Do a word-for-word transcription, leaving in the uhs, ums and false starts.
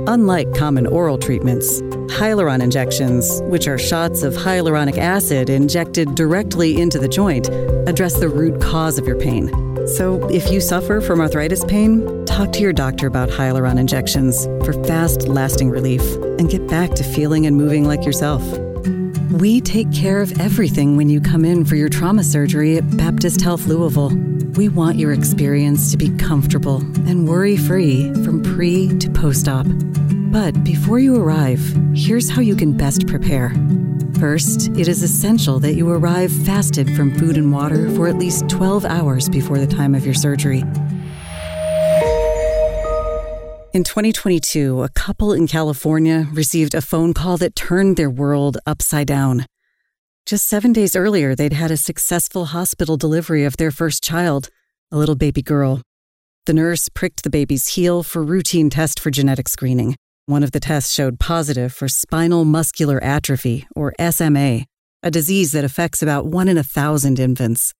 Unlike common oral treatments, Hyaluron injections, which are shots of hyaluronic acid injected directly into the joint, address the root cause of your pain. So if you suffer from arthritis pain, talk to your doctor about Hyaluron injections for fast, lasting relief and get back to feeling and moving like yourself. We take care of everything when you come in for your trauma surgery at Baptist Health Louisville. We want your experience to be comfortable and worry-free from pre to post-op. But before you arrive, here's how you can best prepare. First, it is essential that you arrive fasted from food and water for at least twelve hours before the time of your surgery. In twenty twenty-two, a couple in California received a phone call that turned their world upside down. Just seven days earlier, they'd had a successful hospital delivery of their first child, a little baby girl. The nurse pricked the baby's heel for routine test for genetic screening. One of the tests showed positive for spinal muscular atrophy, or S M A, a disease that affects about one in a thousand infants.